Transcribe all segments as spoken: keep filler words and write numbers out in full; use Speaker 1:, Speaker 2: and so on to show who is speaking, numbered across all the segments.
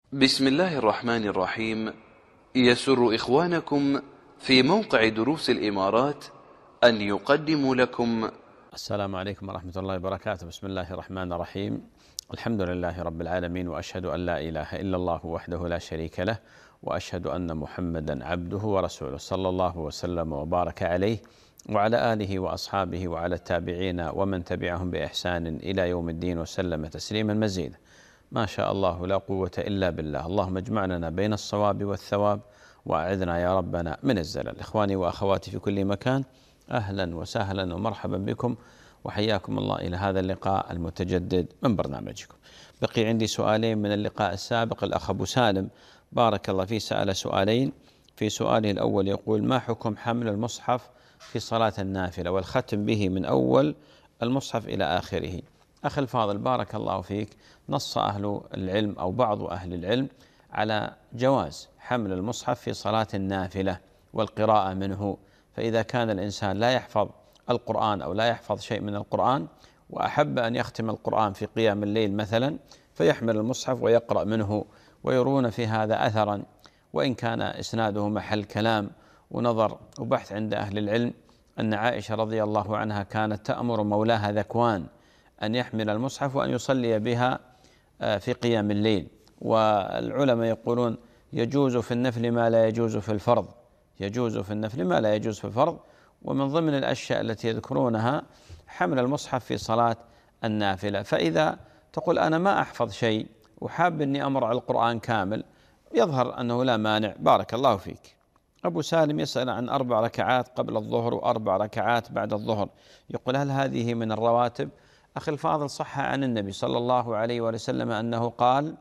Speaker 1: بسم الله الرحمن الرحيم. يسر إخوانكم في موقع دروس الإمارات أن يقدموا لكم.
Speaker 2: السلام عليكم ورحمة الله وبركاته. بسم الله الرحمن الرحيم. الحمد لله رب العالمين، وأشهد أن لا إله إلا الله وحده لا شريك له، وأشهد أن محمدا عبده ورسوله، صلى الله وسلم وبارك عليه وعلى آله وأصحابه وعلى التابعين ومن تبعهم بإحسان إلى يوم الدين، وسلم تسليما مزيدا. ما شاء الله لا قوة إلا بالله. اللهم اجمعنا بين الصواب والثواب، وأعذنا يا ربنا من الزلل. إخواني وأخواتي في كل مكان، أهلا وسهلا ومرحبا بكم، وحياكم الله إلى هذا اللقاء المتجدد من برنامجكم. بقي عندي سؤالين من اللقاء السابق. الأخ أبو سالم بارك الله فيه سأل سؤالين. في سؤاله الأول يقول: ما حكم حمل المصحف في صلاة النافلة والختم به من أول المصحف إلى آخره؟ أخي الفاضل بارك الله فيك، نص أهل العلم أو بعض أهل العلم على جواز حمل المصحف في صلاة النافلة والقراءة منه. فإذا كان الإنسان لا يحفظ القرآن أو لا يحفظ شيء من القرآن وأحب أن يختم القرآن في قيام الليل مثلا، فيحمل المصحف ويقرأ منه. ويرون في هذا أثرا، وإن كان إسناده محل كلام ونظر وبحث عند أهل العلم، أن عائشة رضي الله عنها كانت تأمر مولاها ذكوان أن يحمل المصحف وأن يصلي بها في قيام الليل. والعلماء يقولون: يجوز في النفل ما لا يجوز في الفرض، يجوز في النفل ما لا يجوز في الفرض. ومن ضمن الأشياء التي يذكرونها حمل المصحف في صلاة النافلة. فإذا تقول أنا ما أحفظ شيء وحاب أني أمر على القرآن كامل، يظهر أنه لا مانع. بارك الله فيك. أبو سالم يسأل عن أربع ركعات قبل الظهر وأربع ركعات بعد الظهر، يقول: هل هذه من الرواتب؟ أخي الفاضل، صح عن النبي صلى الله عليه وسلم أنه قال: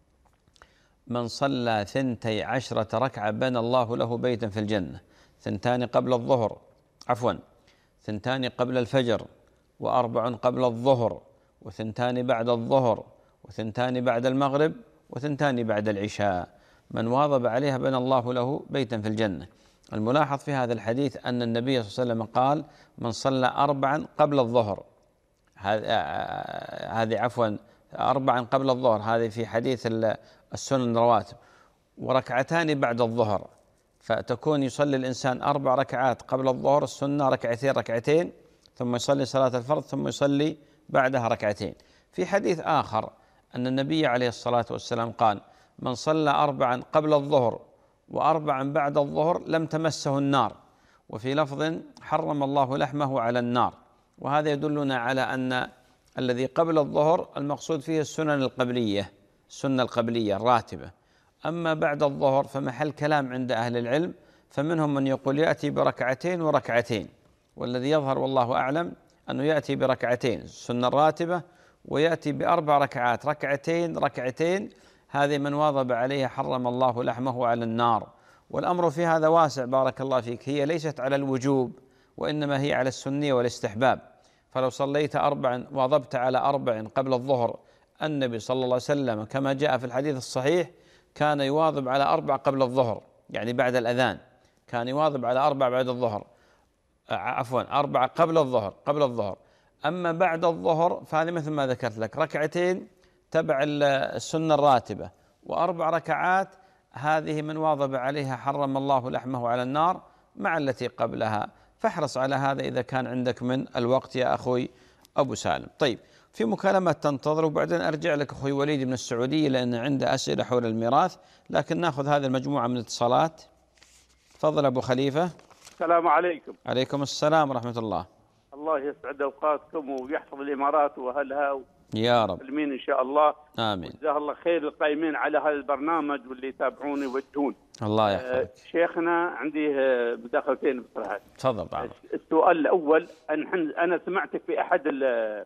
Speaker 2: من صلى ثنتي عشرة ركعة بنى الله له بيتا في الجنة، ثنتان قبل الظهر عفوا ثنتان قبل الفجر، وأربع قبل الظهر، وثنتان بعد الظهر، وثنتان بعد المغرب، وثنتان بعد العشاء. من واظب عليها بنى الله له بيتا في الجنة. الملاحظ في هذا الحديث أن النبي صلى الله عليه وسلم قال: من صلى أربعا قبل الظهر، هذه عفوا أربعا قبل الظهر، هذه في حديث السنن الرواتب، وركعتان بعد الظهر. فتكون يصلي الإنسان أربع ركعات قبل الظهر السنة، ركعتين ركعتين، ثم يصلي صلاة الفرض، ثم يصلي بعدها ركعتين. في حديث آخر أن النبي عليه الصلاة والسلام قال: من صلى أربعا قبل الظهر وأربعا بعد الظهر لم تمسه النار. وفي لفظ: حرم الله لحمه على النار. وهذا يدلنا على أن الذي قبل الظهر المقصود فيه السنن القبلية، السنة القبلية الراتبة. أما بعد الظهر فمحل كلام عند أهل العلم، فمنهم من يقول يأتي بركعتين وركعتين، والذي يظهر والله أعلم أنه يأتي بركعتين السنة الراتبة، ويأتي بأربع ركعات ركعتين ركعتين. هذه من واظب عليها حرم الله لحمه على النار. والأمر في هذا واسع بارك الله فيك، هي ليست على الوجوب، وإنما هي على السنية والاستحباب. فلو صليت أربعا واظبت على أربع قبل الظهر، النبي صلى الله عليه وسلم كما جاء في الحديث الصحيح كان يواظب على أربع قبل الظهر، يعني بعد الأذان كان يواظب على أربع بعد الظهر عفوا أربعة قبل الظهر قبل الظهر. أما بعد الظهر فهذه مثل ما ذكرت لك، ركعتين تبع السنة الراتبة، وأربع ركعات هذه من واظب عليها حرم الله لحمه على النار مع التي قبلها. فاحرص على هذا إذا كان عندك من الوقت يا أخوي أبو سالم. طيب، في مكالمة تنتظر، وبعدين أرجع لك أخوي وليد من السعودية لأن عنده أسئلة حول الميراث، لكن نأخذ هذه المجموعة من الاتصالات. تفضل أبو خليفة.
Speaker 3: السلام عليكم.
Speaker 2: عليكم السلام ورحمة الله.
Speaker 3: الله يسعد أوقاتكم ويحفظ الإمارات وأهلها
Speaker 2: يا رب،
Speaker 3: المسلمين إن شاء الله.
Speaker 2: آمين.
Speaker 3: جزاه الله خير القائمين على هذا البرنامج واللي يتابعون ويوجهون.
Speaker 2: الله يحفظك.
Speaker 3: آه شيخنا عندي آه مداخلتين بصراحة.
Speaker 2: تفضل بعض.
Speaker 3: السؤال الأول، أن أنا سمعتك في أحد ال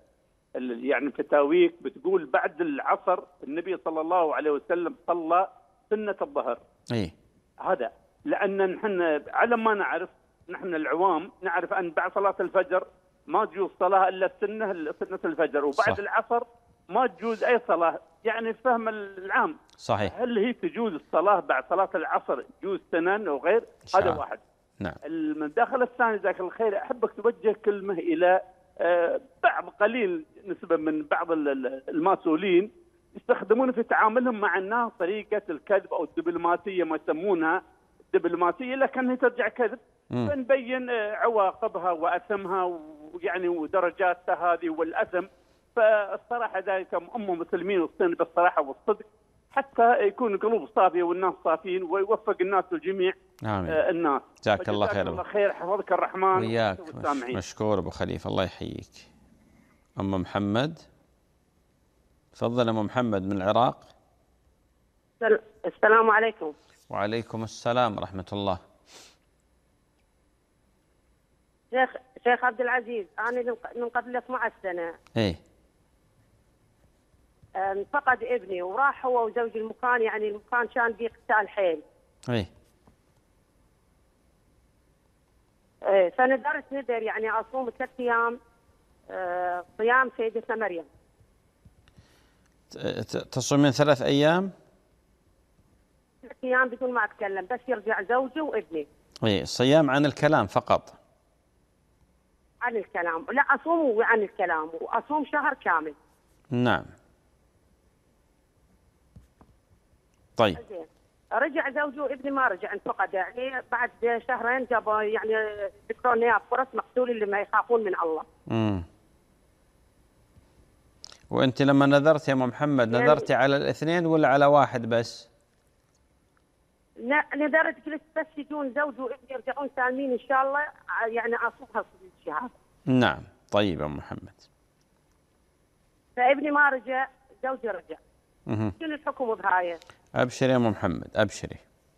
Speaker 3: ال يعني فتاويك بتقول بعد العصر النبي صلى الله عليه وسلم صلى سنة الظهر.
Speaker 2: إيه
Speaker 3: هذا لأن نحن على ما نعرف، نحن العوام نعرف أن بعد صلاة الفجر ما تجوز صلاة إلا السنة سنة الفجر، وبعد صح. العصر ما تجوز أي صلاة، يعني فهم العام.
Speaker 2: صحيح.
Speaker 3: هل هي تجوز الصلاة بعد صلاة العصر تجوز سنن وغير؟ هذا واحد.
Speaker 2: نعم.
Speaker 3: المداخلة الثانية جزاك الله خير، أحبك توجه كلمة إلى بعض قليل نسبة من بعض المسؤولين يستخدمون في تعاملهم مع الناس طريقه الكذب او الدبلوماسيه ما يسمونها الدبلوماسيه، لكنها ترجع كذب. فنبين عواقبها واثمها ويعني ودرجاتها هذه والاثم. فالصراحه ذلك ام مسلمين والصين بالصراحه والصدق، حتى يكون القلوب صافيه والناس صافيين ويوفق الناس الجميع.
Speaker 2: آمين.
Speaker 3: آه الناس.
Speaker 2: جزاك الله خير.
Speaker 3: الله خير، حفظك الرحمن
Speaker 2: وياك. مشكور ابو خليفه، الله يحييك. ام محمد، تفضل ام محمد من العراق.
Speaker 4: السلام عليكم.
Speaker 2: وعليكم السلام ورحمه الله.
Speaker 4: شيخ شيخ عبد العزيز، انا من قبل اثني عشر سنه
Speaker 2: ايه
Speaker 4: فقد ابني وراح هو وزوجي المكان، يعني المكان كان فيه قتال حيل.
Speaker 2: ايه
Speaker 4: ايه فندرت ندر يعني اصوم ثلاث ايام آه صيام سيدتنا مريم.
Speaker 2: تصومين ثلاث ايام؟
Speaker 4: ثلاث ايام بدون ما اتكلم، بس يرجع زوجي وابني.
Speaker 2: ايه صيام عن الكلام فقط؟
Speaker 4: عن الكلام، لا اصوم عن الكلام واصوم شهر كامل.
Speaker 2: نعم. طيب.
Speaker 4: رجع زوجي وابني ما رجع، انفقد يعني بعد شهرين جابوا يعني ذكروا لنا فرص مقتول اللي ما يخافون من الله.
Speaker 2: امم وانت لما نذرت يا ام محمد يعني نذرتي على الاثنين ولا على واحد بس؟
Speaker 4: لا نذرت قلت بس يجون زوجي وابني يرجعون سالمين ان شاء الله، يعني اصومها الشهر.
Speaker 2: نعم. طيب يا ام محمد.
Speaker 4: فابني ما رجع، زوجي رجع.
Speaker 2: اها.
Speaker 4: شنو الحكم بهاي؟
Speaker 2: ابشري يا ام محمد، ابشري.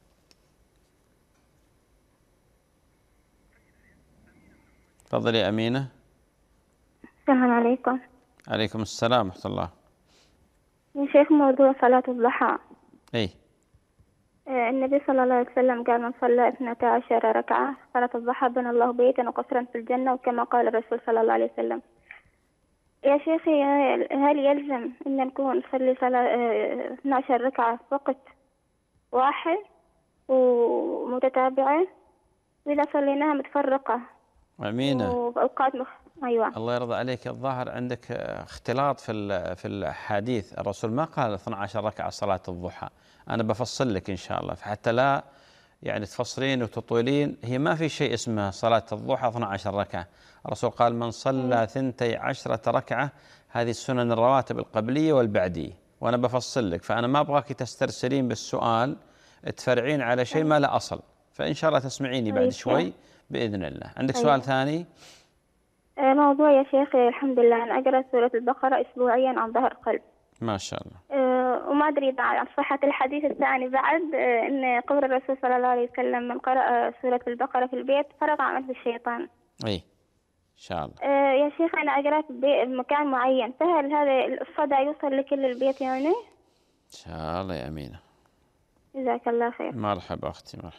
Speaker 2: تفضلي يا امينه.
Speaker 5: السلام عليكم.
Speaker 2: عليكم السلام ورحمه الله.
Speaker 5: يا شيخ، موضوع صلاة الضحى.
Speaker 2: اي.
Speaker 5: النبي صلى الله عليه وسلم قال: من صلى اثنتا عشر ركعة صلاة الضحى بنى الله بيتا وقصرا في الجنة، وكما قال الرسول صلى الله عليه وسلم. يا شيخي، هل يلزم أن نكون نصلي صلاة اثنتا عشر ركعة في وقت واحد ومتتابعة، وإذا صليناها متفرقة
Speaker 2: أمينة
Speaker 5: وأوقات مخ... أيوة.
Speaker 2: الله يرضى عليك، الظاهر عندك اختلاط في في الحديث. الرسول ما قال اثنتا عشرة ركعة صلاة الضحى. أنا بفصل لك إن شاء الله، فحتى لا يعني تفصلين وتطولين. هي ما في شيء اسمه صلاة الضحى اثنتا عشرة ركعة. الرسول قال: من صلى ثنتي عشرة ركعة، هذه السنن الرواتب القبلية والبعدية. وأنا بفصل لك، فأنا ما أبغاك تسترسلين بالسؤال تفرعين على شيء ما له أصل. فإن شاء الله تسمعيني بعد شوي بإذن الله. عندك سؤال ثاني؟
Speaker 5: موضوع يا شيخ، الحمد لله أنا أقرأ سورة البقرة أسبوعيا عن ظهر قلب.
Speaker 2: ما شاء الله.
Speaker 5: أه وما أدري عن صحة الحديث الثاني بعد، أه إن قول الرسول صلى الله عليه وسلم: من قرأ سورة البقرة في البيت فرغ عن مثل الشيطان.
Speaker 2: أي إن شاء الله.
Speaker 5: أه يا شيخ، أنا أقرأ في مكان معين، فهل هذا الصدى يوصل لكل البيت يعني؟
Speaker 2: إن شاء الله يا أمينة.
Speaker 5: جزاك الله خير.
Speaker 2: مرحبا أختي، مرحبا.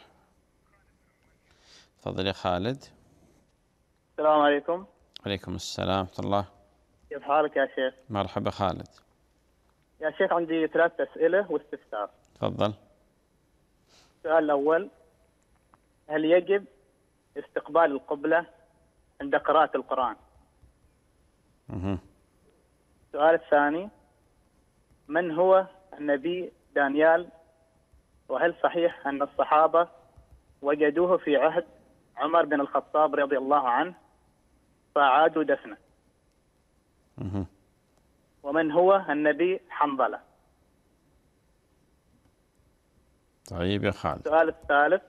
Speaker 2: تفضل يا خالد.
Speaker 6: السلام عليكم.
Speaker 2: عليكم السلام ورحمة الله.
Speaker 6: كيف حالك يا شيخ؟
Speaker 2: مرحبا خالد.
Speaker 6: يا شيخ عندي ثلاث أسئلة واستفسار.
Speaker 2: تفضل.
Speaker 6: السؤال الأول: هل يجب استقبال القبلة عند قراءة القرآن؟
Speaker 2: اها.
Speaker 6: السؤال الثاني: من هو النبي دانيال؟ وهل صحيح أن الصحابة وجدوه في عهد عمر بن الخطاب رضي الله عنه فأعادوا دفنه؟
Speaker 2: اها.
Speaker 6: ومن هو النبي حنظلة؟
Speaker 2: طيب يا خالد.
Speaker 6: السؤال الثالث: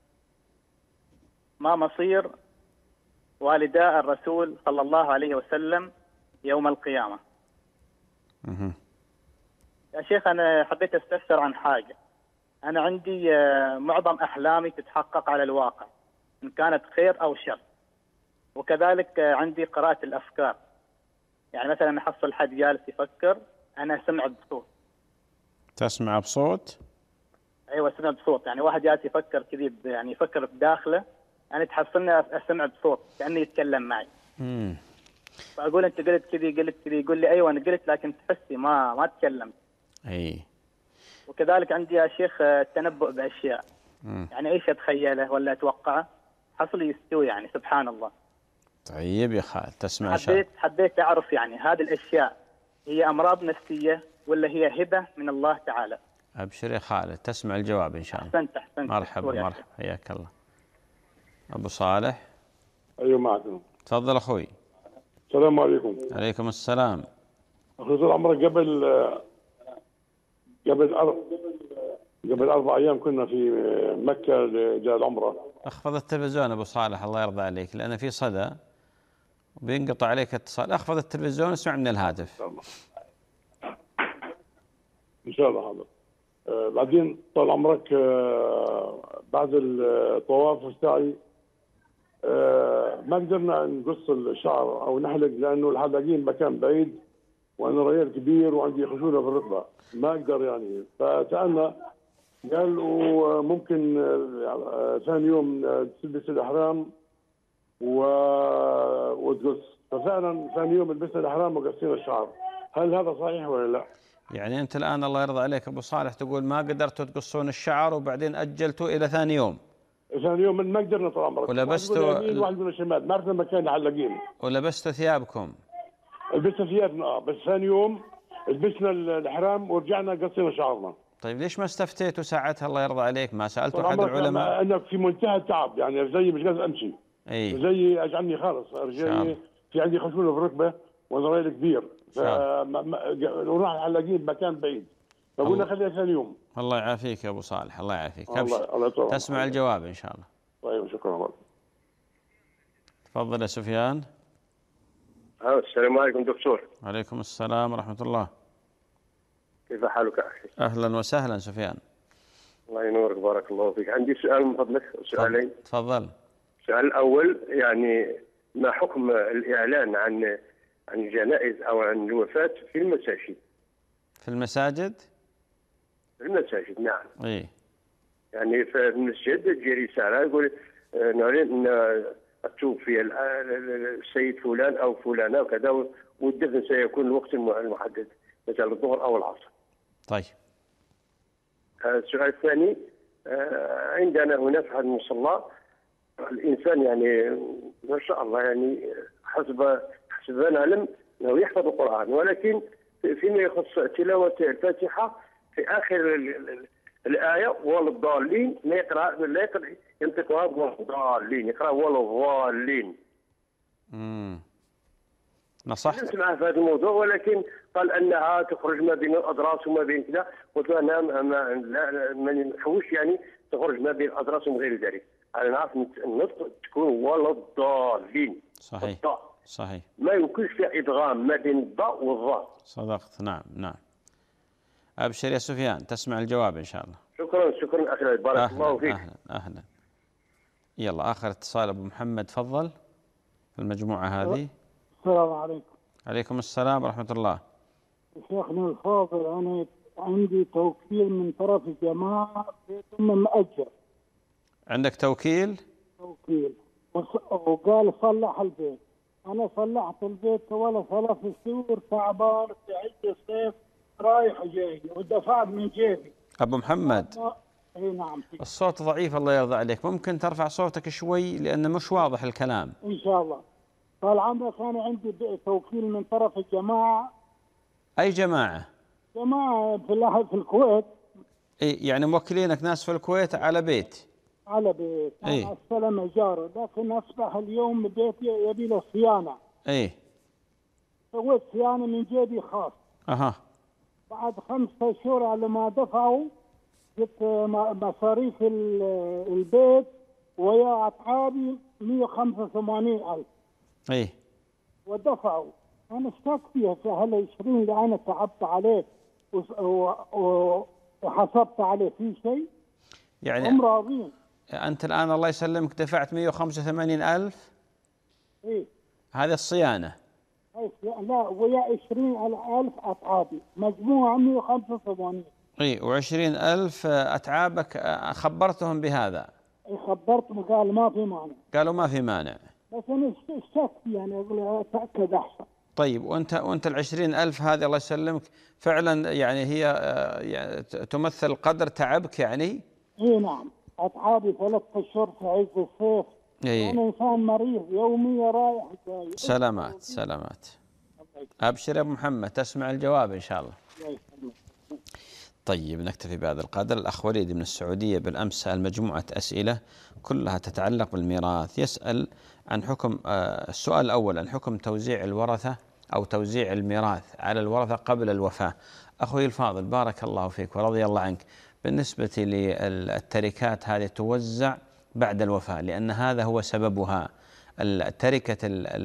Speaker 6: ما مصير والدا الرسول صلى الله عليه وسلم يوم القيامة؟
Speaker 2: اها.
Speaker 6: يا شيخ أنا حبيت أستفسر عن حاجة. أنا عندي معظم أحلامي تتحقق على الواقع، إن كانت خير أو شر، وكذلك عندي قراءة الأفكار. يعني مثلا أحصل حد جالس يفكر، أنا أسمع بصوت.
Speaker 2: تسمع بصوت؟
Speaker 6: أيوة أسمع بصوت. يعني واحد جالس يفكر كذي، يعني يفكر بداخله، أنا تحصلني أسمع بصوت كأنه يتكلم معي.
Speaker 2: امم
Speaker 6: فأقول أنت قلت كذي قلت كذي، يقول لي أيوة أنا قلت، لكن تحسي ما ما تكلمت.
Speaker 2: أي.
Speaker 6: وكذلك عندي يا شيخ التنبؤ بأشياء.
Speaker 2: مم.
Speaker 6: يعني ايش اتخيله ولا اتوقعه حصل يستوي، يعني سبحان الله.
Speaker 2: طيب يا خالد، تسمع
Speaker 6: حبيت حبيت اعرف يعني هذه الاشياء هي امراض نفسيه ولا هي هبة من الله تعالى؟
Speaker 2: أبشر يا خالد، تسمع الجواب إن شاء الله.
Speaker 6: أحسنت أحسنت.
Speaker 2: مرحبا مرحبا، حياك الله. أبو صالح.
Speaker 7: أيوة معكم.
Speaker 2: تفضل أخوي.
Speaker 7: السلام عليكم.
Speaker 2: عليكم السلام.
Speaker 7: أخي طول عمرك، قبل قبل أر... قبل أربع أيام كنا في مكة لجاء العمرة.
Speaker 2: اخفض التلفزيون أبو صالح الله يرضى عليك، لأن في صدى وبينقطع عليك اتصال. اخفض التلفزيون واسمع من الهاتف.
Speaker 7: إن شاء الله حاضر. آه بعدين طال عمرك، آه بعد الطواف والسعي آه ما قدرنا نقص الشعر أو نحلق، لأنه الحلاقين مكان بعيد وأنا رجال كبير وعندي خشونة في الركبة، ما أقدر يعني. فسألنا، قال وممكن ثاني يوم تلبس الإحرام و... وتقص. ففعلا ثاني يوم لبسنا الإحرام وقصينا الشعر. هل هذا صحيح ولا لا؟
Speaker 2: يعني أنت الآن الله يرضى عليك أبو صالح تقول ما قدرتوا تقصون الشعر وبعدين أجلتوا إلى ثاني يوم.
Speaker 7: ثاني يوم ما قدرنا طال عمرك.
Speaker 2: ولبستوا
Speaker 7: واحد واحد من الشمال، ما عرفنا مكان الحلاقين.
Speaker 2: ولبستوا ثيابكم.
Speaker 7: لبسنا ثيابنا اه بس ثاني يوم لبسنا الإحرام ورجعنا قصينا شعرنا.
Speaker 2: طيب ليش ما استفتيتوا ساعتها الله يرضى عليك؟ ما سألتوا أحد العلماء؟
Speaker 7: أنا في منتهى التعب، يعني زي مش قادر أمشي.
Speaker 2: أي.
Speaker 7: زي أجعلني خالص، رجلي في عندي خشونة في الركبة وأنا راجل كبير. ونروح الحلاقين بمكان بعيد، فقلنا خليها ثاني يوم.
Speaker 2: الله يعافيك يا أبو صالح، الله يعافيك.
Speaker 7: الله الله
Speaker 2: تسمع الله. الجواب إن شاء الله.
Speaker 7: طيب شكرا لك.
Speaker 2: تفضل يا سفيان.
Speaker 8: السلام عليكم دكتور.
Speaker 2: وعليكم السلام ورحمة الله.
Speaker 8: كيف حالك أخي؟
Speaker 2: أهلا وسهلا سفيان.
Speaker 8: الله ينورك، بارك الله فيك. عندي سؤال من فضلك، سؤالين.
Speaker 2: تفضل.
Speaker 8: السؤال الأول، يعني ما حكم الإعلان عن عن الجنائز أو عن الوفاة في المساجد؟
Speaker 2: في المساجد؟
Speaker 8: في المساجد نعم.
Speaker 2: إيه.
Speaker 8: يعني في المسجد تجي رسالة يقول نعلن أن توفي السيد فلان أو فلانة وكذا، والدفن سيكون الوقت المحدد مثلا الظهر أو العصر.
Speaker 2: طيب.
Speaker 8: السؤال الثاني، عندنا هنا في هذا المصلى الإنسان يعني ما شاء الله يعني حسب حسب ما نعلم أنه يحفظ القرآن، ولكن فيما يخص تلاوة الفاتحة في آخر الآية ولا الضالين ما يقرأ لا يقرأ ينطقها ولا الضالين، يقرأ ولا الضالين.
Speaker 2: امم نصحت
Speaker 8: نسمع في هذا الموضوع، ولكن قال انها تخرج ما بين الاضراس وما بين كذا، قلت له انا ما ما نحوش يعني تخرج ما بين الاضراس وما غير ذلك. انا نعرف النطق تكون ولا الضالين.
Speaker 2: صحيح
Speaker 8: الضاء.
Speaker 2: صحيح.
Speaker 8: ما يمكنش فيها ادغام ما بين الضاء والظاء.
Speaker 2: صدقت. نعم نعم. ابشر يا سفيان، تسمع الجواب ان شاء الله.
Speaker 8: شكرا شكرا اخي، بارك
Speaker 2: أهلاً
Speaker 8: الله فيك.
Speaker 2: اهلا اهلا. يلا اخر اتصال ابو محمد، تفضل في المجموعه هذه.
Speaker 9: السلام عليكم.
Speaker 2: عليكم السلام ورحمه الله.
Speaker 9: شيخنا الفاضل، انا عندي توكيل من طرف الجماعه ثم مأجر.
Speaker 2: عندك توكيل؟
Speaker 9: توكيل وقال صلح البيت. انا صلحت البيت ولا ثلاث شهور تعبان في عز الصيف رايح جاي ودفعت من جيبي.
Speaker 2: ابو محمد.
Speaker 9: اي نعم.
Speaker 2: الصوت ضعيف الله يرضى عليك، ممكن ترفع صوتك شوي لانه مش واضح الكلام.
Speaker 9: ان شاء الله. طال عمرك انا عندي توكيل من طرف الجماعه.
Speaker 2: اي جماعه؟
Speaker 9: جماعه في في الكويت.
Speaker 2: اي يعني موكلينك ناس في الكويت على بيت.
Speaker 9: على بيت.
Speaker 2: اي.
Speaker 9: انا استلم ايجاره، لكن اصبح اليوم بيتي يبي له صيانه.
Speaker 2: اي.
Speaker 9: سويت صيانه من جيبي خاص.
Speaker 2: اها.
Speaker 9: بعد خمسة شهور على ما دفعوا جبت مصاريف البيت ويا أتعابي مئة وخمسة وثمانين ألف.
Speaker 2: إيه.
Speaker 9: ودفعوا. أنا اشتكت فيها في هالعشرين اللي أنا تعبت عليه وحسبت عليه في شيء.
Speaker 2: يعني
Speaker 9: هم راضين.
Speaker 2: أنت الآن الله يسلمك دفعت مئة وخمسة وثمانين ألف.
Speaker 9: إيه.
Speaker 2: هذه الصيانة.
Speaker 9: لا ويا عشرين ألف أتعابي مجموعة مئة وخمسة وثمانين.
Speaker 2: اي وعشرين ألف أتعابك خبرتهم بهذا؟
Speaker 9: اي خبرتهم قال ما في مانع.
Speaker 2: قالوا ما في مانع.
Speaker 9: بس أنا شكت يعني أقول أتأكد أحسن.
Speaker 2: طيب وأنت وأنت العشرين ألف هذه الله يسلمك فعلا يعني هي يعني تمثل قدر تعبك يعني؟
Speaker 9: اي نعم، أتعابي ثلاث أشهر في عز الصيف.
Speaker 2: إيه؟
Speaker 9: أنا إنسان مريض يوميا رايح جاي.
Speaker 2: سلامات سلامات. أبشر يا أبو محمد، تسمع الجواب إن شاء الله. طيب نكتفي بهذا القدر. الأخ وليد من السعودية بالأمس سأل مجموعة أسئلة كلها تتعلق بالميراث. يسأل عن حكم السؤال الأول عن حكم توزيع الورثة أو توزيع الميراث على الورثة قبل الوفاة. أخوي الفاضل بارك الله فيك ورضي الله عنك، بالنسبة للتركات هذه توزع بعد الوفاة، لأن هذا هو سببها. التركة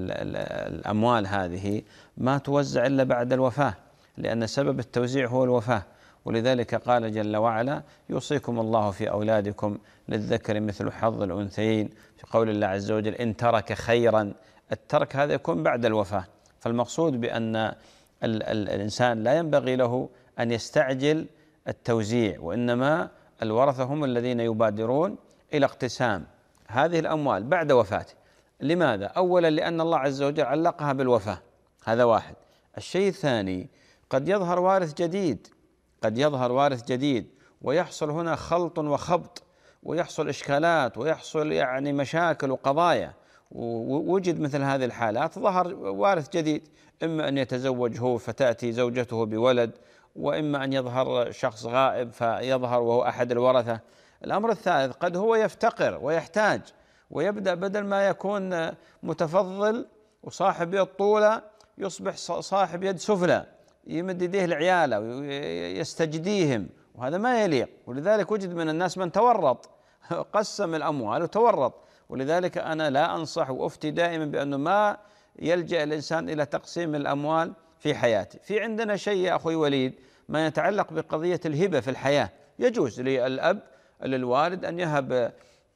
Speaker 2: الأموال هذه ما توزع إلا بعد الوفاة، لأن سبب التوزيع هو الوفاة. ولذلك قال جل وعلا: يوصيكم الله في أولادكم للذكر مثل حظ الأنثيين، في قول الله عز وجل: إن ترك خيرا. الترك هذا يكون بعد الوفاة. فالمقصود بأن ال ال الإنسان لا ينبغي له أن يستعجل التوزيع، وإنما الورثة هم الذين يبادرون إلى اقتسام هذه الأموال بعد وفاته. لماذا؟ أولا لأن الله عز وجل علقها بالوفاة، هذا واحد. الشيء الثاني، قد يظهر وارث جديد قد يظهر وارث جديد ويحصل هنا خلط وخبط، ويحصل إشكالات، ويحصل يعني مشاكل وقضايا. ووجد مثل هذه الحالات، ظهر وارث جديد، إما أن يتزوج هو فتأتي زوجته بولد، وإما أن يظهر شخص غائب فيظهر وهو أحد الورثة. الأمر الثالث، قد هو يفتقر ويحتاج، ويبدأ بدل ما يكون متفضل وصاحب يد طولة يصبح صاحب يد سفلى، يمد يديه لعياله ويستجديهم، وهذا ما يليق. ولذلك وجد من الناس من تورط، قسم الأموال وتورط. ولذلك أنا لا أنصح وأفتي دائما بأنه ما يلجأ الإنسان إلى تقسيم الأموال في حياته. في عندنا شيء يا أخوي وليد ما يتعلق بقضية الهبة في الحياة. يجوز للأب للوالد أن يهب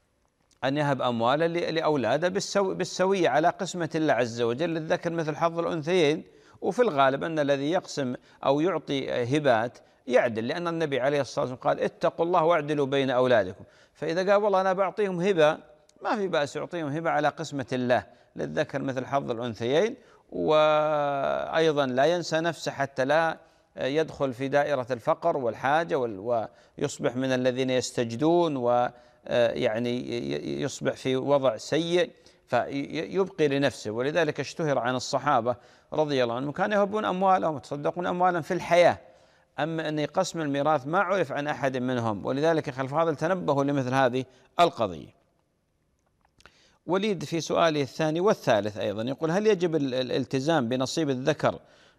Speaker 2: أن يهب أموالا لأولاده بالسوية على قسمة الله عز وجل، للذكر مثل حظ الأنثيين. وفي الغالب أن الذي يقسم أو يعطي هبات يعدل، لأن النبي عليه الصلاة والسلام قال: اتقوا الله واعدلوا بين أولادكم. فإذا قال والله أنا بعطيهم هبة، ما في بأس يعطيهم هبة على قسمة الله، للذكر مثل حظ الأنثيين. وأيضا لا ينسى نفسه حتى لا يدخل في دائرة الفقر والحاجة ويصبح من الذين يستجدون، ويعني يصبح في وضع سيء فيبقي لنفسه. ولذلك اشتهر عن الصحابة رضي الله عنهم كانوا يهبون أموالهم وتصدقون أموالا في الحياة، أما أن قسم الميراث ما عرف عن أحد منهم. ولذلك خلف هذا تنبهوا لمثل هذه القضية. وليد في سؤاله الثاني والثالث أيضا يقول: هل يجب الالتزام بنصيب الذكر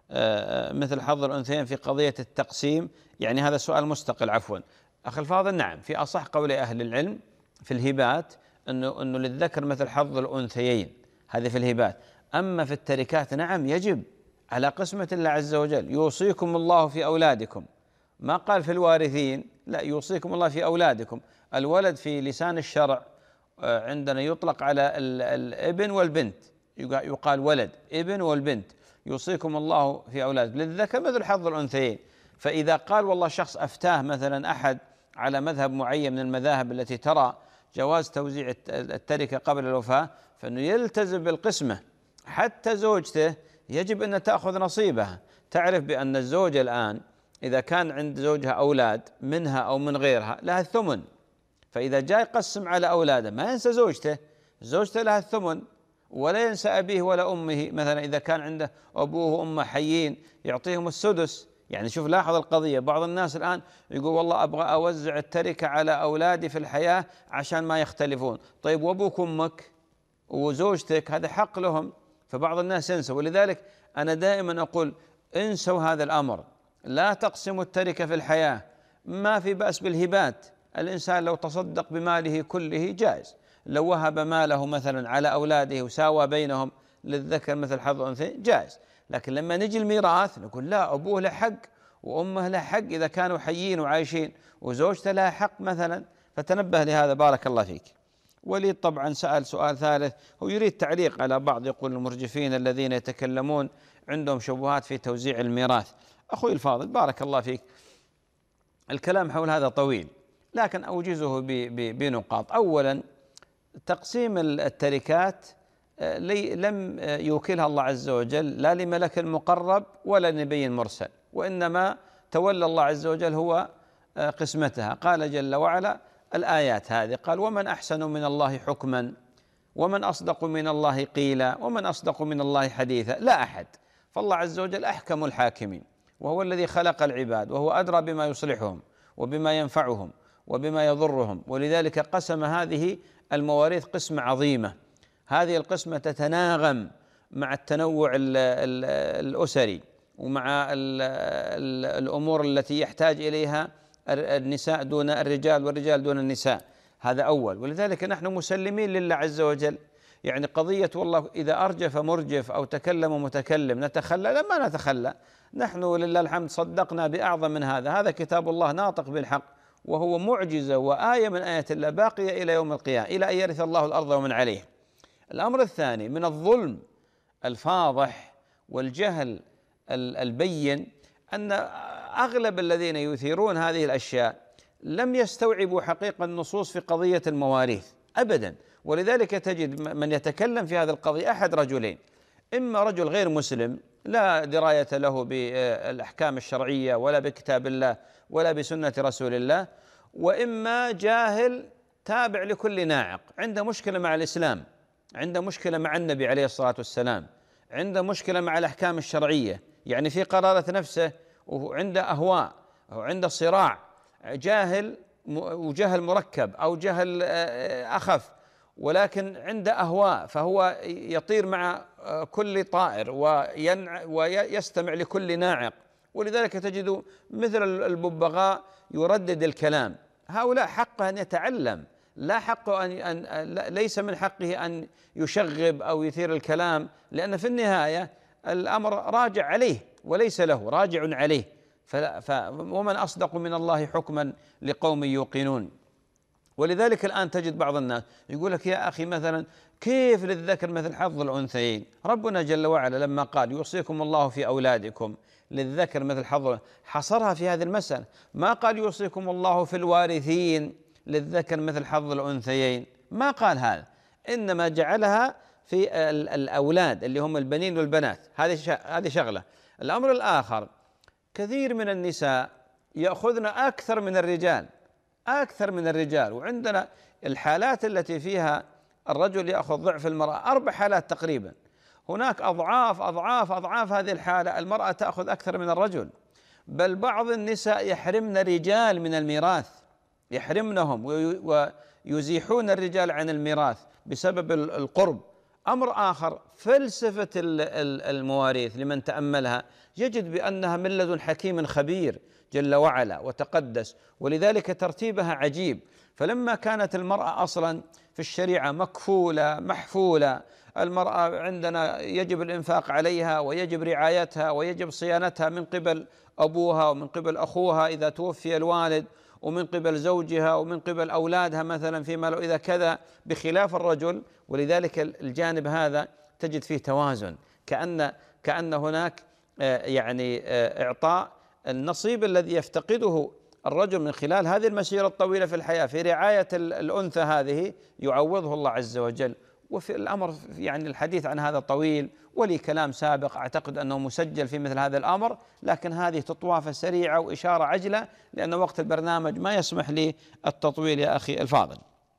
Speaker 2: مثل حظ الأنثيين في قضية التقسيم؟ يعني هذا سؤال مستقل عفوا. أخي الفاضل، نعم، في أصح قول أهل العلم في الهبات أنه, أنه للذكر مثل حظ الأنثيين، هذه في الهبات. أما في التركات نعم يجب على قسمة الله عز وجل. يوصيكم الله في أولادكم، ما قال في الوارثين، لا، يوصيكم الله في أولادكم. الولد في لسان الشرع عندنا يطلق على الابن والبنت، يقال ولد ابن والبنت. يوصيكم الله في أولادكم للذكر مثل حظ الأنثيين. فإذا قال والله شخص أفتاه مثلا أحد على مذهب معين من المذاهب التي ترى جواز توزيع التركة قبل الوفاة، فإنه يلتزم بالقسمة. حتى زوجته يجب أن تأخذ نصيبها. تعرف بأن الزوجة الآن إذا كان عند زوجها أولاد منها أو من غيرها لها الثمن، فإذا جاء يقسم على أولاده ما ينسى زوجته، زوجته لها الثمن، ولا ينسى أبيه ولا أمه. مثلا إذا كان عنده أبوه وأمه حيين يعطيهم السدس. يعني شوف، لاحظ القضية. بعض الناس الآن يقول والله أبغى أوزع التركة على أولادي في الحياة عشان ما يختلفون. طيب وأبوك وأمك وزوجتك هذا حق لهم، فبعض الناس ينسى. ولذلك أنا دائما أقول: انسوا هذا الأمر، لا تقسموا التركة في الحياة. ما في بأس بالهبات، الإنسان لو تصدق بماله كله جائز، لو وهب ماله مثلا على أولاده وساوى بينهم للذكر مثل حظ الأنثيين جائز. لكن لما نجي الميراث نقول لا، أبوه له حق وأمه له حق إذا كانوا حيين وعايشين، وزوجته لها حق مثلا. فتنبه لهذا بارك الله فيك. وليد طبعا سأل سؤال ثالث، هو يريد تعليق على بعض، يقول: المرجفين الذين يتكلمون عندهم شبهات في توزيع الميراث. أخوي الفاضل بارك الله فيك، الكلام حول هذا طويل، لكن أوجزه بنقاط. أولا، تقسيم التركات لم يوكلها الله عز وجل لا لملك مقرب ولا نبي مرسل، وإنما تولى الله عز وجل هو قسمتها. قال جل وعلا الآيات هذه، قال: ومن أحسن من الله حكما ومن أصدق من الله قيلا ومن أصدق من الله حديثا. لا أحد، فالله عز وجل أحكم الحاكمين. وهو الذي خلق العباد، وهو أدرى بما يصلحهم وبما ينفعهم وبما يضرهم، ولذلك قسم هذه المواريث قسمة عظيمة. هذه القسمة تتناغم مع التنوع الأسري ومع الأمور التي يحتاج إليها النساء دون الرجال والرجال دون النساء. هذا أول. ولذلك نحن مسلمين لله عز وجل. يعني قضية والله إذا أرجف مرجف أو تكلم متكلم نتخلى، لما نتخلى، نحن لله الحمد صدقنا بأعظم من هذا. هذا كتاب الله ناطق بالحق، وهو معجزة وآية من آيات الله باقية إلى يوم القيامة، إلى أن يرث الله الأرض ومن عليه. الأمر الثاني من الظلم الفاضح والجهل البين أن أغلب الذين يثيرون هذه الأشياء لم يستوعبوا حقيقة النصوص في قضية المواريث أبدا. ولذلك تجد من يتكلم في هذه القضية أحد رجلين: إما رجل غير مسلم لا دراية له بالأحكام الشرعية ولا بكتاب الله ولا بسنة رسول الله، وإما جاهل تابع لكل ناعق، عنده مشكلة مع الإسلام، عنده مشكلة مع النبي عليه الصلاة والسلام، عنده مشكلة مع الأحكام الشرعية، يعني في قرارة نفسه وعنده أهواء وعنده صراع، جاهل وجهل مركب أو جهل أخف، ولكن عنده أهواء، فهو يطير مع كل طائر ويستمع لكل ناعق. ولذلك تجد مثل الببغاء يردد الكلام. هؤلاء حقه أن يتعلم، لا حقه أن, أن ليس من حقه أن يشغب أو يثير الكلام، لأن في النهاية الأمر راجع عليه وليس له، راجع عليه. ف ومن أصدق من الله حكما لقوم يوقنون. ولذلك الآن تجد بعض الناس يقول لك: يا أخي مثلا كيف للذكر مثل حظ الأنثيين؟ ربنا جل وعلا لما قال يوصيكم الله في أولادكم للذكر مثل حظ، حصرها في هذه المسألة، ما قال يوصيكم الله في الوارثين للذكر مثل حظ الأنثيين، ما قال هذا، إنما جعلها في الأولاد اللي هم البنين والبنات. هذه هذه شغلة. الأمر الآخر: كثير من النساء يأخذن أكثر من الرجال، أكثر من الرجال، وعندنا الحالات التي فيها الرجل يأخذ ضعف المرأة، أربع حالات تقريبا. هناك أضعاف أضعاف أضعاف هذه الحالة المرأة تأخذ أكثر من الرجل، بل بعض النساء يحرمن الرجال من الميراث، يحرمنهم ويزيحون الرجال عن الميراث بسبب القرب. أمر آخر: فلسفة المواريث لمن تأملها يجد بأنها من لدن حكيم خبير جل وعلا وتقدس، ولذلك ترتيبها عجيب. فلما كانت المرأة أصلا في الشريعة مكفولة محفولة، المرأة عندنا يجب الإنفاق عليها ويجب رعايتها ويجب صيانتها من قبل أبوها ومن قبل أخوها إذا توفي الوالد، ومن قبل زوجها ومن قبل أولادها مثلا فيما لو إذا كذا، بخلاف الرجل. ولذلك الجانب هذا تجد فيه توازن، كأن كأن هناك يعني إعطاء النصيب الذي يفتقده الرجل من خلال هذه المسيرة الطويلة في الحياة في رعاية الأنثى هذه، يعوضه الله عز وجل. وفي الأمر يعني الحديث عن هذا طويل، ولي كلام سابق أعتقد أنه مسجل في مثل هذا الأمر، لكن هذه تطوافة سريعة وإشارة عجلة لأن وقت البرنامج ما يسمح لي التطويل يا أخي الفاضل.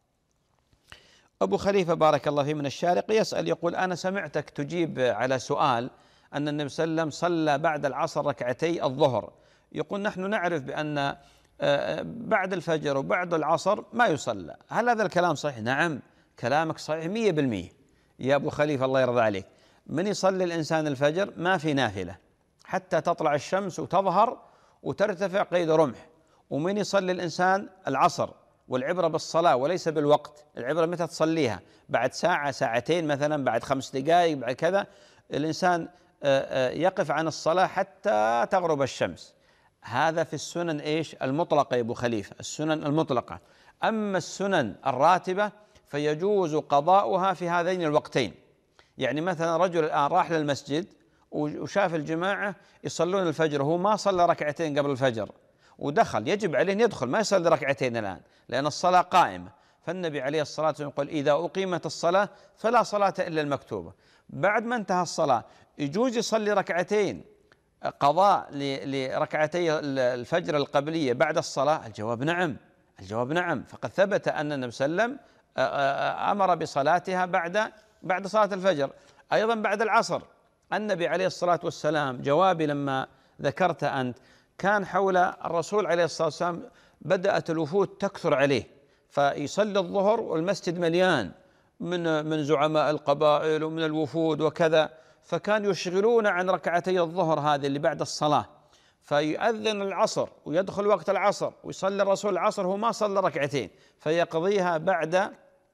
Speaker 2: أبو خليفة بارك الله فيه من الشارقة يسأل يقول: أنا سمعتك تجيب على سؤال أن النبي صلى الله عليه وسلم صلى بعد العصر ركعتي الظهر. يقول: نحن نعرف بأن بعد الفجر وبعد العصر ما يصلى، هل هذا الكلام صحيح؟ نعم، كلامك صحيح مية بالمية يا أبو خليفة الله يرضى عليك. من يصلي الإنسان الفجر ما في نافلة حتى تطلع الشمس وتظهر وترتفع قيد رمح. ومن يصلي الإنسان العصر، والعبرة بالصلاة وليس بالوقت، العبرة متى تصليها، بعد ساعة ساعتين مثلا، بعد خمس دقائق، بعد كذا، الإنسان يقف عن الصلاة حتى تغرب الشمس. هذا في السنن إيش المطلقة يا أبو خليفة، السنن المطلقة. أما السنن الراتبة فيجوز قضاؤها في هذين الوقتين. يعني مثلا رجل الآن راح للمسجد وشاف الجماعة يصلون الفجر، هو ما صلى ركعتين قبل الفجر ودخل، يجب عليه أن يدخل، ما يصلي ركعتين الآن لأن الصلاة قائمة. فالنبي عليه الصلاة والسلام يقول: إذا أقيمت الصلاة فلا صلاة إلا المكتوبة. بعد ما انتهى الصلاة يجوز يصلي ركعتين قضاء لركعتي الفجر القبلية بعد الصلاة؟ الجواب نعم، الجواب نعم. فقد ثبت أن النبي صلى الله عليه وسلم أمر بصلاتها بعد بعد صلاة الفجر. أيضا بعد العصر النبي عليه الصلاة والسلام، جوابي لما ذكرت أنت، كان حول الرسول عليه الصلاة والسلام بدأت الوفود تكثر عليه، فيصلي الظهر والمسجد مليان من من زعماء القبائل ومن الوفود وكذا، فكان يشغلون عن ركعتي الظهر هذه اللي بعد الصلاة، فيؤذن العصر ويدخل وقت العصر ويصلي الرسول العصر، هو ما صلى ركعتين فيقضيها بعد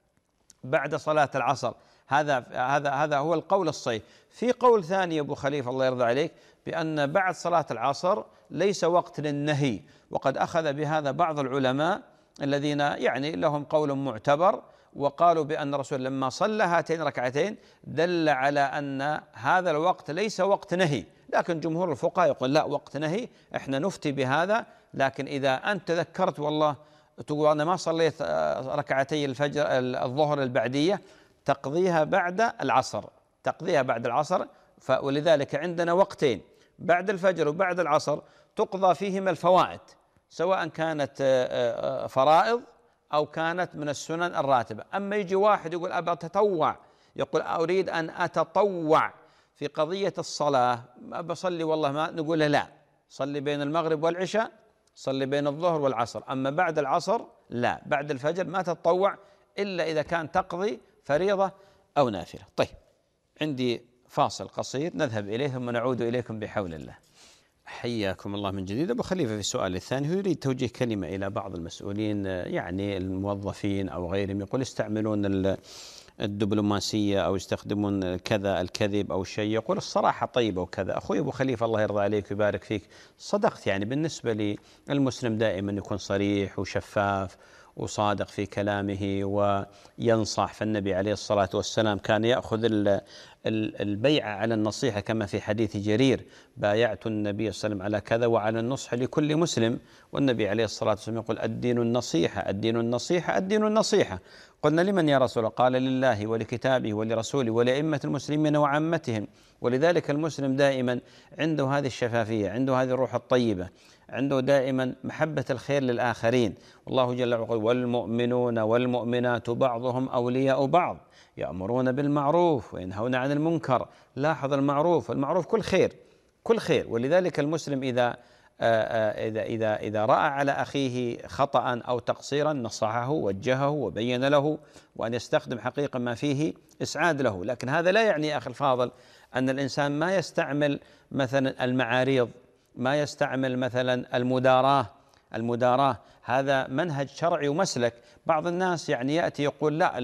Speaker 2: بعد صلاة العصر. هذا هذا هذا هو القول الصحيح. في قول ثاني أبو خليفة الله يرضى عليك بأن بعد صلاة العصر ليس وقت للنهي، وقد أخذ بهذا بعض العلماء الذين يعني لهم قول معتبر، وقالوا بأن الرسول لما صلى هاتين ركعتين دل على أن هذا الوقت ليس وقت نهي، لكن جمهور الفقهاء يقول لا وقت نهي، احنا نفتي بهذا. لكن إذا أنت تذكرت والله تقول أنا ما صليت ركعتي الفجر الظهر البعدية، تقضيها بعد العصر، تقضيها بعد العصر. ولذلك عندنا وقتين بعد الفجر وبعد العصر تقضى فيهما الفوائد، سواء كانت فرائض أو كانت من السنن الراتبة. أما يجي واحد يقول أبى أتطوع، يقول أريد أن أتطوع في قضية الصلاة، بصلي والله ما، نقول له لا، صلي بين المغرب والعشاء، صلي بين الظهر والعصر، أما بعد العصر لا، بعد الفجر ما تتطوع إلا إذا كان تقضي فريضة أو نافلة. طيب عندي فاصل قصير نذهب إليه ثم نعود إليكم بحول الله. حياكم الله من جديد. أبو خليفة في السؤال الثاني هو يريد توجيه كلمة إلى بعض المسؤولين، يعني الموظفين أو غيرهم، يقول يستعملون الدبلوماسية أو يستخدمون كذا الكذب أو شيء، يقول الصراحة طيبة وكذا. أخوي أبو خليفة الله يرضى عليك ويبارك فيك، صدقت، يعني بالنسبة للمسلم دائما يكون صريح وشفاف وصادق في كلامه وينصح، فالنبي عليه الصلاة والسلام كان يأخذ البيعة على النصيحة، كما في حديث جرير بايعت النبي صلى الله عليه وسلم على كذا وعلى النصح لكل مسلم، والنبي عليه الصلاة والسلام يقول الدين النصيحة الدين النصيحة الدين النصيحة. قلنا لمن يا رسول الله؟ قال لله ولكتابه ولرسوله ولأئمة المسلمين وعامتهم. ولذلك المسلم دائما عنده هذه الشفافية، عنده هذه الروح الطيبة، عنده دائما محبة الخير للآخرين. والله جل وعلا يقول والمؤمنون والمؤمنات بعضهم أولياء بعض يأمرون بالمعروف وينهون عن المنكر. لاحظ المعروف، المعروف كل خير كل خير. ولذلك المسلم إذا إذا إذا إذا رأى على أخيه خطأ أو تقصيرا نصحه ووجهه وبين له، وأن يستخدم حقيقة ما فيه إسعاد له. لكن هذا لا يعني يا أخي الفاضل أن الإنسان ما يستعمل مثلا المعاريض، ما يستعمل مثلا المداراة. المداراة هذا منهج شرعي ومسلك. بعض الناس يعني يأتي يقول لا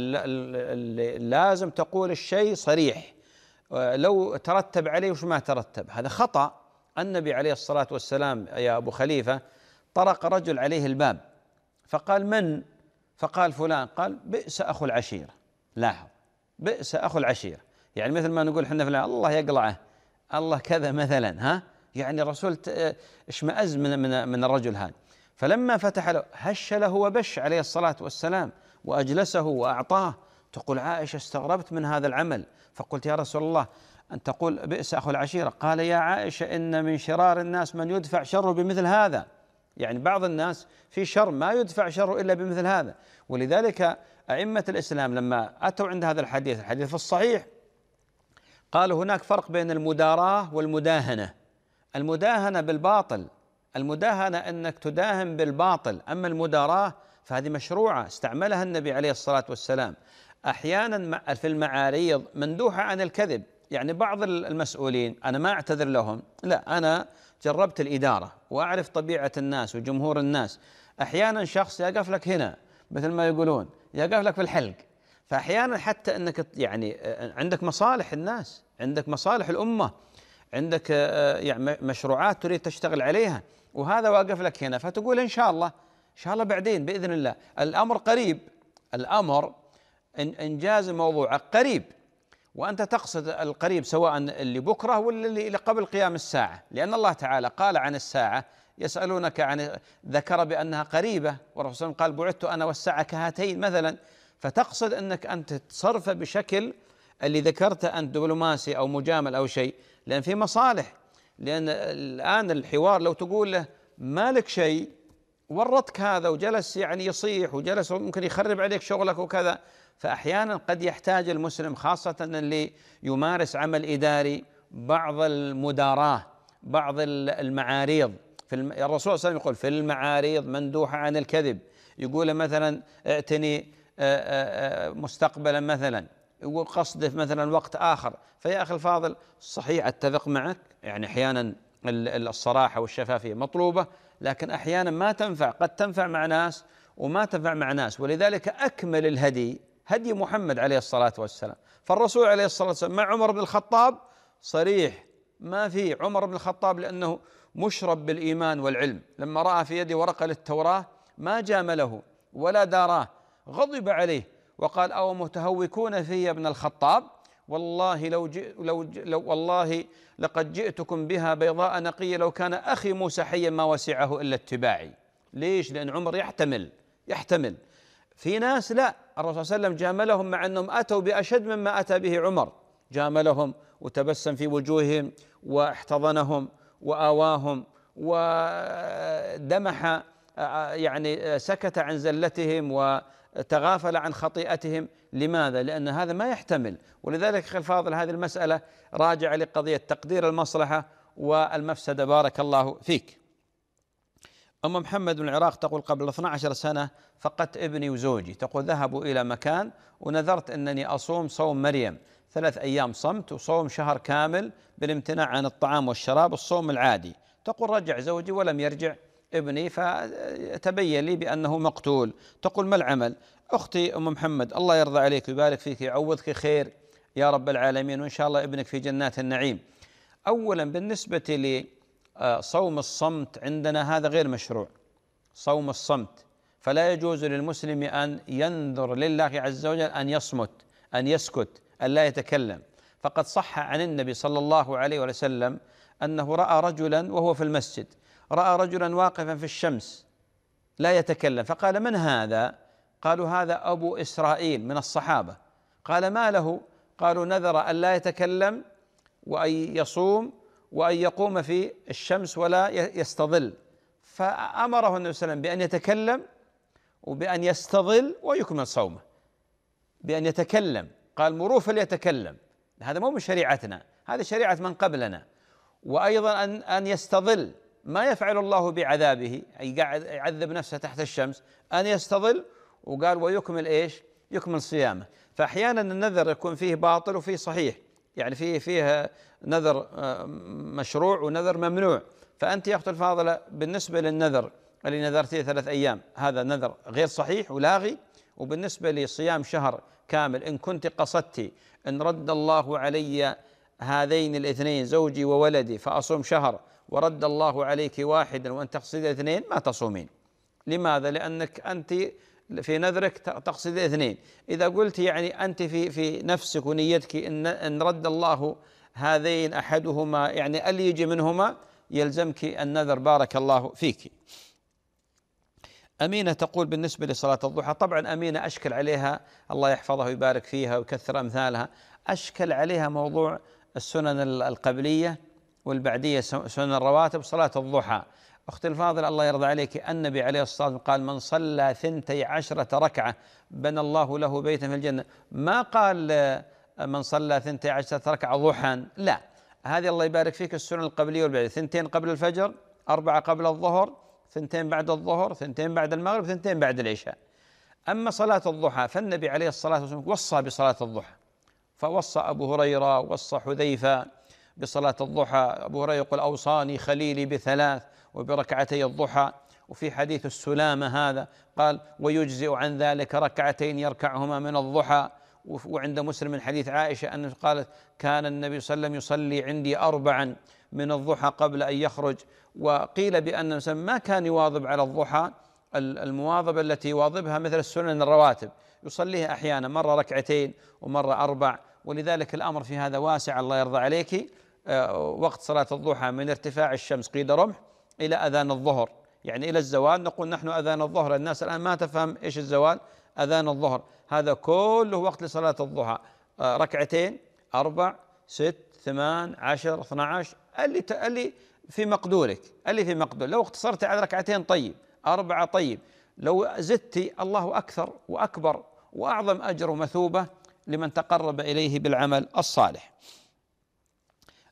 Speaker 2: لازم تقول الشيء صريح، لو ترتب عليه وش ما ترتب، هذا خطأ. النبي عليه الصلاة والسلام يا أبو خليفة طرق رجل عليه الباب فقال من؟ فقال فلان، قال بئس أخو العشيرة. لاحظ، بئس أخو العشيرة، يعني مثل ما نقول حنا فلان الله يقلعه، الله كذا مثلا، ها، يعني الرسول اشمأز من من من الرجل هذا. فلما فتح له هش له وبش عليه الصلاة والسلام وأجلسه وأعطاه. تقول عائشة استغربت من هذا العمل، فقلت يا رسول الله أن تقول بئس أخو العشيرة؟ قال يا عائشة إن من شرار الناس من يدفع شره بمثل هذا، يعني بعض الناس في شر ما يدفع شره إلا بمثل هذا. ولذلك أئمة الإسلام لما أتوا عند هذا الحديث، الحديث في الصحيح، قالوا هناك فرق بين المداراة والمداهنة. المداهنة بالباطل، المداهنة أنك تداهن بالباطل، أما المداراة فهذه مشروعة استعملها النبي عليه الصلاة والسلام. أحيانا في المعاريض مندوحة عن الكذب، يعني بعض المسؤولين أنا ما أعتذر لهم، لا، أنا جربت الإدارة وأعرف طبيعة الناس وجمهور الناس. أحيانا شخص يقف لك هنا مثل ما يقولون يقف لك في الحلق، فأحيانا حتى أنك يعني عندك مصالح الناس، عندك مصالح الأمة، عندك يعني مشروعات تريد تشتغل عليها، وهذا واقف لك هنا، فتقول إن شاء الله إن شاء الله بعدين بإذن الله، الأمر قريب، الأمر إنجاز الموضوع قريب، وأنت تقصد القريب سواء اللي بكرة ولا اللي قبل قيام الساعة، لأن الله تعالى قال عن الساعة يسألونك عن، ذكر بأنها قريبة، والرسول قال بعثت أنا والساعة كهاتين مثلا. فتقصد أنك أنت تصرف بشكل اللي ذكرت أنت دبلوماسي أو مجامل أو شيء، لأن في مصالح. لأن الآن الحوار لو تقول له ما لك شيء ورطك هذا وجلس يعني يصيح وجلس ممكن يخرب عليك شغلك وكذا. فأحيانا قد يحتاج المسلم خاصة اللي يمارس عمل إداري بعض المداراة، بعض المعاريض. في الم... الرسول صلى الله عليه وسلم يقول في المعاريض مندوحة عن الكذب، يقول مثلا ائتني مستقبلا مثلا، يقول قصده مثلا وقت آخر. فيا أخي الفاضل صحيح أتفق معك، يعني أحيانا الصراحة والشفافية مطلوبة، لكن أحيانا ما تنفع، قد تنفع مع ناس وما تنفع مع ناس. ولذلك أكمل الهدي هدي محمد عليه الصلاة والسلام. فالرسول عليه الصلاة والسلام مع عمر بن الخطاب صريح، ما في عمر بن الخطاب لأنه مشرب بالإيمان والعلم، لما رأى في يده ورقة للتوراة ما جامله ولا داراه، غضب عليه وقال أو متهوكون في يا ابن الخطاب، والله لو, جئ لو, ج لو والله لقد جئتكم بها بيضاء نقية، لو كان أخي موسى حيا ما وسعه إلا اتباعي. ليش؟ لأن عمر يحتمل يحتمل في ناس لا، الرسول صلى الله عليه وسلم جاملهم مع أنهم أتوا بأشد مما أتى به عمر، جاملهم وتبسم في وجوههم واحتضنهم وآواهم ودمح، يعني سكت عن زلتهم وتغافل عن خطيئتهم. لماذا؟ لأن هذا ما يحتمل. ولذلك أخي الفاضل هذه المسألة راجعة لقضية تقدير المصلحة والمفسدة. بارك الله فيك. أم محمد من العراق تقول قبل اثنتي عشرة سنة فقدت ابني وزوجي، تقول ذهبوا إلى مكان ونذرت أنني أصوم صوم مريم ثلاث أيام صمت وصوم شهر كامل بالامتناع عن الطعام والشراب الصوم العادي. تقول رجع زوجي ولم يرجع ابني، فتبين لي بأنه مقتول. تقول ما العمل؟ أختي أم محمد الله يرضى عليك ويبارك فيك يعوضك خير يا رب العالمين، وإن شاء الله ابنك في جنات النعيم. أولا بالنسبة لصوم الصمت عندنا هذا غير مشروع، صوم الصمت، فلا يجوز للمسلم أن ينذر لله عز وجل أن يصمت، أن يسكت، أن لا يتكلم. فقد صح عن النبي صلى الله عليه وسلم أنه رأى رجلا وهو في المسجد، رأى رجلا واقفا في الشمس لا يتكلم، فقال من هذا؟ قالوا هذا أبو إسرائيل من الصحابة. قال ما له؟ قالوا نذر أن لا يتكلم وأن يصوم وأن يقوم في الشمس ولا يستظل، فأمره النبي صلى الله عليه وسلم بأن يتكلم وبأن يستظل ويكمل صومه. بأن يتكلم قال مروا فليتكلم، هذا مو من شريعتنا، هذه شريعة من قبلنا. وأيضا أن أن يستظل، ما يفعل الله بعذابه أي قاعد يعذب نفسه تحت الشمس، أن يستظل. وقال ويكمل إيش؟ يكمل صيامه. فأحيانا النذر يكون فيه باطل وفيه صحيح، يعني فيه فيه نذر مشروع ونذر ممنوع. فأنت يا أختي الفاضلة بالنسبة للنذر اللي نذرتيه ثلاث أيام هذا نذر غير صحيح ولاغي. وبالنسبة لصيام شهر كامل إن كنت قصدتي إن رد الله علي هذين الاثنين زوجي وولدي فأصوم شهر ورد الله عليك واحدا وأن تقصد الاثنين، ما تصومين. لماذا؟ لأنك أنت في نذرك تقصد الاثنين. إذا قلت يعني أنت في في نفسك ونيتك إن إن رد الله هذين أحدهما يعني اللي يجي منهما يلزمك النذر. بارك الله فيك. أمينة تقول بالنسبة لصلاة الضحى، طبعا أمينة أشكل عليها الله يحفظها ويبارك فيها ويكثر أمثالها، أشكل عليها موضوع السنن القبلية والبعدية سنن الرواتب صلاة الضحى. أختي الفاضلة الله يرضى عليك، النبي عليه الصلاة والسلام قال من صلى ثنتي عشرة ركعة بنى الله له بيتا في الجنة. ما قال من صلى ثنتي عشرة ركعة ضحى، لا، هذه الله يبارك فيك السنن القبلية والبعدية، ثنتين قبل الفجر، أربعة قبل الظهر، ثنتين بعد الظهر، ثنتين بعد المغرب، ثنتين بعد العشاء. أما صلاة الضحى فالنبي عليه الصلاة والسلام وصى بصلاة الضحى، فوصى أبو هريرة ووصى حذيفة بصلاة الضحى. أبو هريرة يقول أوصاني خليلي بثلاث وبركعتي الضحى. وفي حديث السلامة هذا قال ويجزئ عن ذلك ركعتين يركعهما من الضحى. وعند مسلم من حديث عائشة أن قالت كان النبي صلى الله عليه وسلم يصلي عندي أربعا من الضحى قبل أن يخرج. وقيل بأن ما كان يواظب على الضحى المواظبة التي يواظبها مثل السنن الرواتب، يصليها أحيانا مرة ركعتين ومرة أربع. ولذلك الأمر في هذا واسع الله يرضى عليك. وقت صلاة الضحى من ارتفاع الشمس قيد رمح إلى أذان الظهر، يعني إلى الزوال. نقول نحن أذان الظهر، الناس الآن ما تفهم إيش الزوال، أذان الظهر هذا كله وقت لصلاة الضحى، ركعتين أربع ست ثمان عشر اثنى عشر اللي اللي في مقدورك، اللي في مقدور. لو اقتصرت على ركعتين طيب، أربعة طيب، لو زدت الله أكثر وأكبر وأعظم أجر ومثوبة لمن تقرب إليه بالعمل الصالح.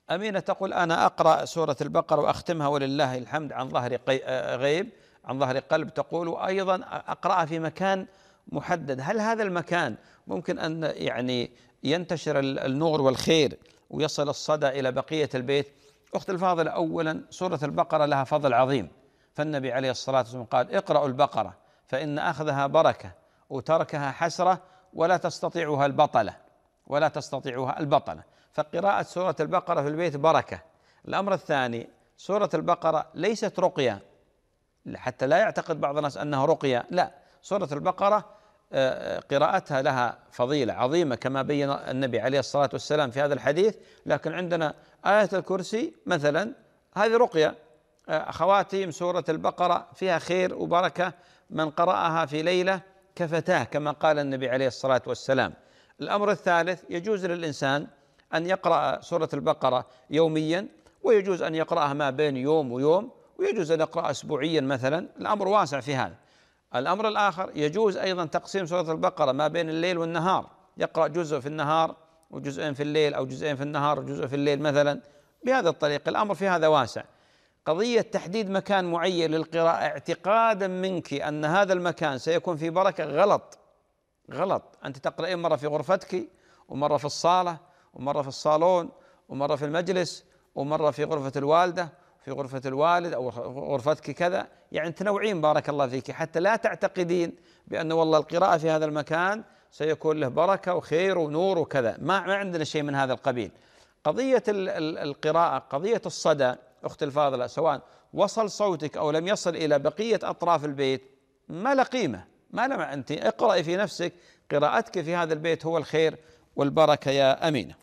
Speaker 2: أمينة تقول أنا أقرأ سورة البقرة وأختمها ولله الحمد عن ظهر غيب، عن ظهر قلب تقول، وأيضا أقرأها في مكان محدد. هل هذا المكان ممكن أن يعني ينتشر النور والخير ويصل الصدى إلى بقية البيت؟ أخت الفاضلة، أولا سورة البقرة لها فضل عظيم، فالنبي عليه الصلاة والسلام قال اقرأوا البقرة فإن أخذها بركة وتركها حسرة ولا تستطيعها البطلة، ولا تستطيعها البطلة. فقراءة سورة البقرة في البيت بركة. الأمر الثاني، سورة البقرة ليست رقية، حتى لا يعتقد بعض الناس أنها رقية، لا، سورة البقرة قراءتها لها فضيلة عظيمة كما بين النبي عليه الصلاة والسلام في هذا الحديث. لكن عندنا آية الكرسي مثلا هذه رقية، خواتيم سورة البقرة فيها خير وبركة، من قرأها في ليلة كفتاه كما قال النبي عليه الصلاة والسلام. الأمر الثالث، يجوز للإنسان أن يقرأ سورة البقرة يوميا، ويجوز أن يقرأها ما بين يوم ويوم، ويجوز أن يقرأ أسبوعيا مثلا، الأمر واسع في هذا. الأمر الآخر، يجوز أيضا تقسيم سورة البقرة ما بين الليل والنهار، يقرأ جزء في النهار وجزئين في الليل، أو جزئين في النهار وجزء في الليل مثلا، بهذا الطريق. الأمر في هذا واسع. قضية تحديد مكان معين للقراءة اعتقادا منك أن هذا المكان سيكون فيه بركة غلط، غلط. أنت تقرأين مرة في غرفتك، ومرة في الصالة، ومرة في الصالون، ومرة في المجلس، ومرة في غرفة الوالدة، في غرفة الوالد أو غرفتك كذا، يعني تنوعين بارك الله فيك، حتى لا تعتقدين بأن والله القراءة في هذا المكان سيكون له بركة وخير ونور وكذا. ما, ما عندنا شيء من هذا القبيل. قضية القراءة قضية الصدى أخت الفاضلة، سواء وصل صوتك أو لم يصل إلى بقية أطراف البيت ما له قيمة، ما له. أنت اقرأي في نفسك، قراءتك في هذا البيت هو الخير والبركة يا أمينة.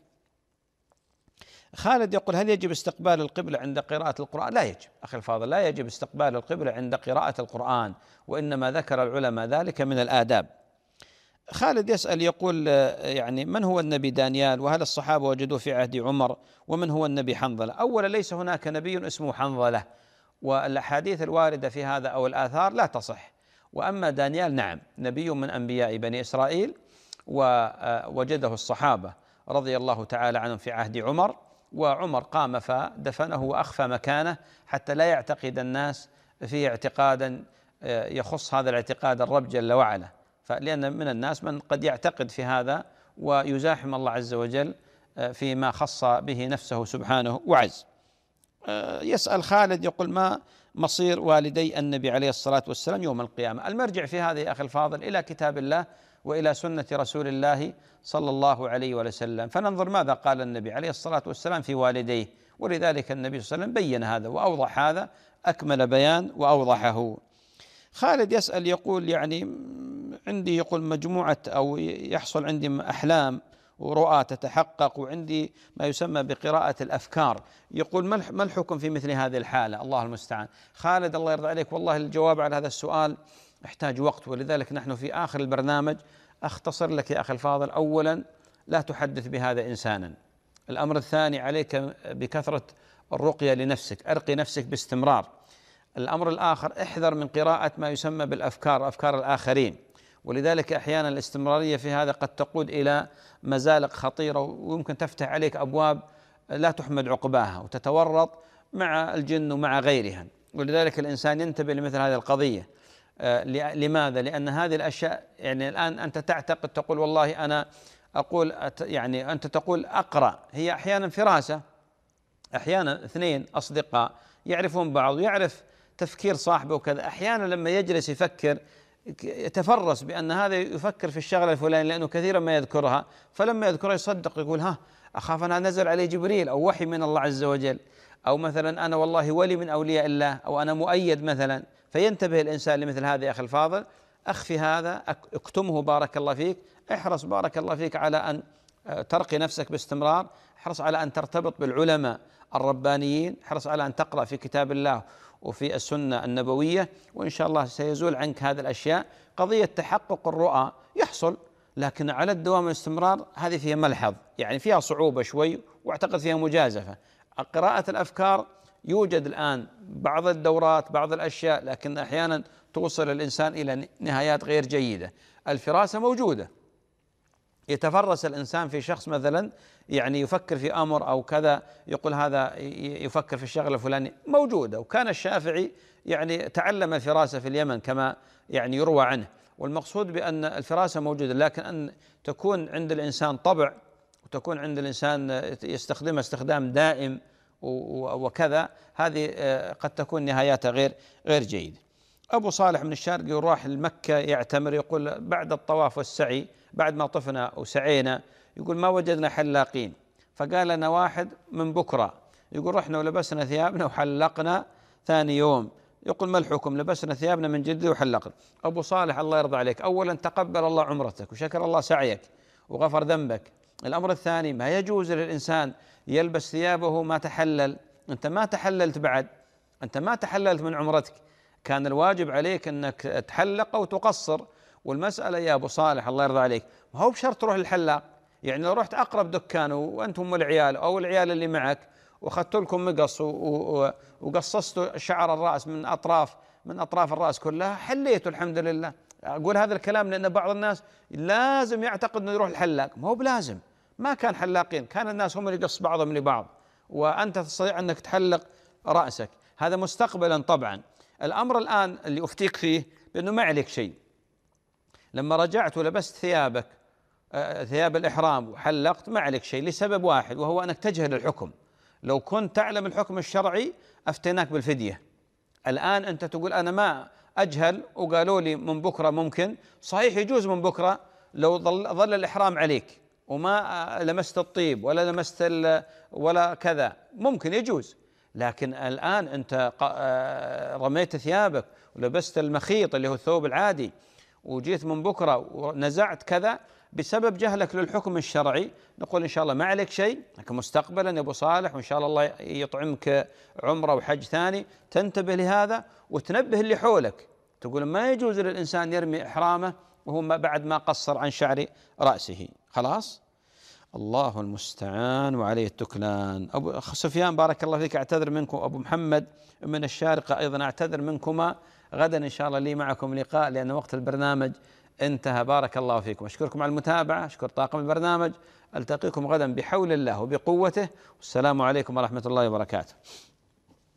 Speaker 2: خالد يقول هل يجب استقبال القبلة عند قراءة القرآن؟ لا يجب أخي الفاضل، لا يجب استقبال القبلة عند قراءة القرآن، وإنما ذكر العلماء ذلك من الآداب. خالد يسأل يقول يعني من هو النبي دانيال، وهل الصحابة وجدوه في عهد عمر، ومن هو النبي حنظلة؟ أولا ليس هناك نبي اسمه حنظلة، والأحاديث الواردة في هذا أو الآثار لا تصح. وأما دانيال نعم نبي من أنبياء بني إسرائيل، ووجده الصحابة رضي الله تعالى عنهم في عهد عمر، وعمر قام فدفنه وأخفى مكانه حتى لا يعتقد الناس فيه اعتقادا يخص هذا الاعتقاد الرب جل وعلا، فلأن من الناس من قد يعتقد في هذا ويزاحم الله عز وجل فيما خص به نفسه سبحانه وعز. يسأل خالد يقول ما مصير والدي النبي عليه الصلاة والسلام يوم القيامة؟ المرجع في هذا يا أخي الفاضل إلى كتاب الله وإلى سنة رسول الله صلى الله عليه وسلم، فننظر ماذا قال النبي عليه الصلاة والسلام في والديه، ولذلك النبي صلى الله عليه وسلم بين هذا وأوضح هذا أكمل بيان وأوضحه. خالد يسأل يقول يعني عندي يقول مجموعة أو يحصل عندي أحلام ورؤى تتحقق، وعندي ما يسمى بقراءة الأفكار، يقول ما الحكم في مثل هذه الحالة؟ الله المستعان. خالد الله يرضى عليك، والله الجواب على هذا السؤال يحتاج وقت، ولذلك نحن في آخر البرنامج أختصر لك يا أخي الفاضل. أولا لا تحدث بهذا إنسانا. الأمر الثاني عليك بكثرة الرقية لنفسك، أرقي نفسك باستمرار. الأمر الآخر احذر من قراءة ما يسمى بالأفكار، أفكار الآخرين، ولذلك أحيانا الاستمرارية في هذا قد تقود إلى مزالق خطيرة، ويمكن تفتح عليك أبواب لا تحمد عقباها، وتتورط مع الجن ومع غيرها. ولذلك الإنسان ينتبه لمثل هذه القضية. لماذا؟ لأن هذه الأشياء يعني الآن أنت تعتقد تقول والله أنا أقول يعني أنت تقول أقرأ، هي أحيانا فراسة، أحيانا اثنين أصدقاء يعرفون بعض ويعرف تفكير صاحبه وكذا، أحيانا لما يجلس يفكر يتفرس بأن هذا يفكر في الشغلة الفلانية لأنه كثيرا ما يذكرها، فلما يذكرها يصدق يقول ها أخاف أنها نزل عليه جبريل أو وحي من الله عز وجل، أو مثلا أنا والله ولي من أولياء الله، أو أنا مؤيد مثلا. فينتبه الإنسان لمثل هذا يا أخي الفاضل، أخفي هذا، اكتمه بارك الله فيك، احرص بارك الله فيك على أن ترقي نفسك باستمرار، احرص على أن ترتبط بالعلماء الربانيين، احرص على أن تقرأ في كتاب الله وفي السنة النبوية، وإن شاء الله سيزول عنك هذه الأشياء. قضية تحقق الرؤى يحصل، لكن على الدوام والاستمرار هذه فيها ملحظ، يعني فيها صعوبة شوي، واعتقد فيها مجازفة. قراءة الأفكار يوجد الآن بعض الدورات بعض الأشياء، لكن أحيانا توصل الإنسان إلى نهايات غير جيدة. الفراسة موجودة، يتفرس الإنسان في شخص مثلا يعني يفكر في أمر أو كذا، يقول هذا يفكر في الشغلة الفلانية، موجودة. وكان الشافعي يعني تعلم الفراسة في اليمن كما يعني يروى عنه. والمقصود بأن الفراسة موجودة، لكن أن تكون عند الإنسان طبع وتكون عند الإنسان يستخدمها استخدام دائم وكذا، هذه قد تكون نهاياتها غير غير جيدة. أبو صالح من الشارقي يروح لمكة يعتمر، يقول بعد الطواف والسعي بعد ما طفنا وسعينا يقول ما وجدنا حلاقين، فقال لنا واحد من بكرة، يقول رحنا ولبسنا ثيابنا وحلقنا ثاني يوم. يقول ما الحكم؟ لبسنا ثيابنا من جديد وحلقنا. أبو صالح الله يرضى عليك، أولا تقبل الله عمرتك وشكر الله سعيك وغفر ذنبك. الأمر الثاني ما يجوز للإنسان يلبس ثيابه ما تحلل، أنت ما تحللت بعد، أنت ما تحللت من عمرتك، كان الواجب عليك أنك تحلق أو تقصر. والمسألة يا أبو صالح الله يرضى عليك ما هو بشرط تروح للحلاق، يعني لو رحت أقرب دكان وأنتم والعيال أو العيال اللي معك وأخذت لكم مقص وقصصتوا شعر الرأس من أطراف من أطراف الرأس كلها حليتوا الحمد لله. أقول هذا الكلام لأن بعض الناس لازم يعتقد أنه يروح الحلاق، ما هو بلازم، ما كان حلاقين، كان الناس هم اللي يقص بعضهم لبعض، وأنت تستطيع أنك تحلق رأسك، هذا مستقبلا طبعا. الأمر الآن اللي أفتيك فيه بأنه ما عليك شيء، لما رجعت ولبست ثيابك ثياب الإحرام وحلقت ما عليك شيء لسبب واحد، وهو أنك تجهل الحكم. لو كنت تعلم الحكم الشرعي أفتيناك بالفدية. الآن أنت تقول أنا ما أجهل وقالوا لي من بكرة ممكن، صحيح يجوز من بكرة لو ظل, ظل الإحرام عليك وما لمست الطيب ولا لمست ولا كذا، ممكن يجوز. لكن الآن أنت رميت ثيابك ولبست المخيط اللي هو الثوب العادي وجيت من بكرة ونزعت كذا بسبب جهلك للحكم الشرعي، نقول إن شاء الله ما عليك شيء، لكن مستقبلا يا أبو صالح وإن شاء الله الله يطعمك عمرة وحج ثاني تنتبه لهذا وتنبه اللي حولك، تقول ما يجوز للإنسان يرمي إحرامه وهو بعد ما قصر عن شعر رأسه. خلاص، الله المستعان وعليه التكلان. أبو سفيان بارك الله فيك أعتذر منكم، أبو محمد من الشارقة أيضا أعتذر منكما، غدا إن شاء الله لي معكم لقاء لأن وقت البرنامج انتهى. بارك الله فيكم، أشكركم على المتابعة، أشكر طاقم البرنامج، ألتقيكم غدا بحول الله وبقوته، والسلام عليكم ورحمة الله وبركاته.